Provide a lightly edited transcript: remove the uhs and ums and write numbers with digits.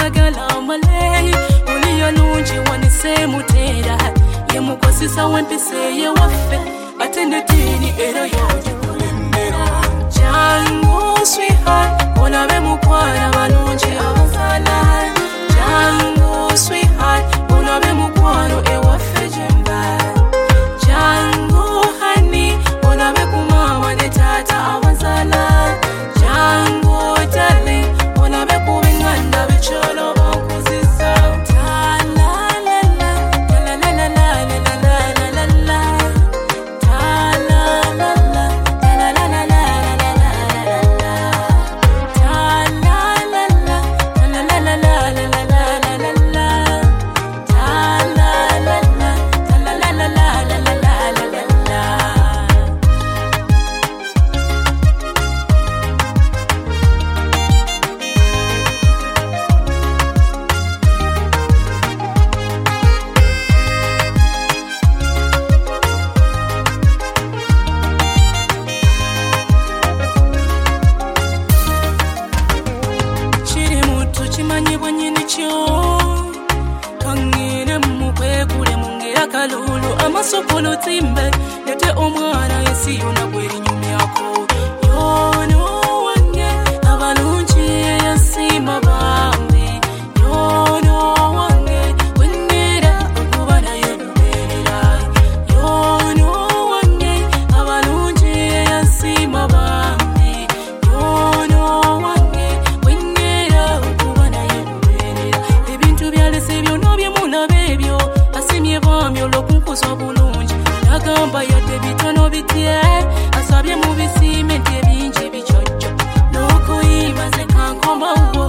yagala male uliyo lungi wanise mutera ye mukosisa wempise ye waffe atende tini era yoje kulembera jangu sweetheart olabe mukwala balungi abazala jangu sweetheart olabe mukwalo ewaffe jemba jangu honey olabe kumama ne tata abazala jangu darling olabe kubinganda bicholo bankuzisa ta la la la la la la la la la la la ta la la la la la la la la ta la la la la la la la la la la ta la la la la la la la la la. Chiri mutu chimanyibwa nyini kyo kangire mukwekule mungira kalulu amasokolo timbe lete omwana yensi yona gweri nyumyako yono wange abalungi yasima bambi yono wange wenera okuba naye lubeerera yono wange abalungi yasima bambi yono wange wenera okuba naye lubeerera ebintu byalese byonna byemulaba ebyo asimye bambi olw'okunkuza bulungi nagamba yadde bitono bitye asabye mu bisiime nti ebingi bikyojjo n'okuyimba ze kankomawo